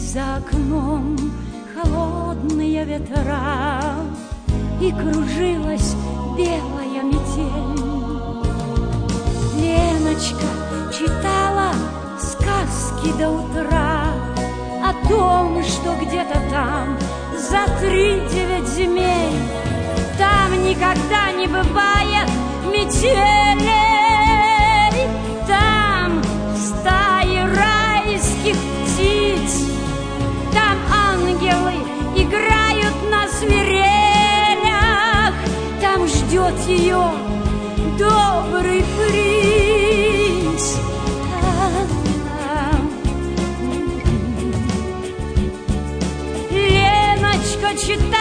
за окном холодные ветра, и кружилась белая метель. Леночка читала сказки до утра о том, что где-то там за 3-9 земель там никогда не бывает метелей. Там стаи райских птиц, там ангелы играют на свирелях, там ждет ее добрый принц. Леночка читает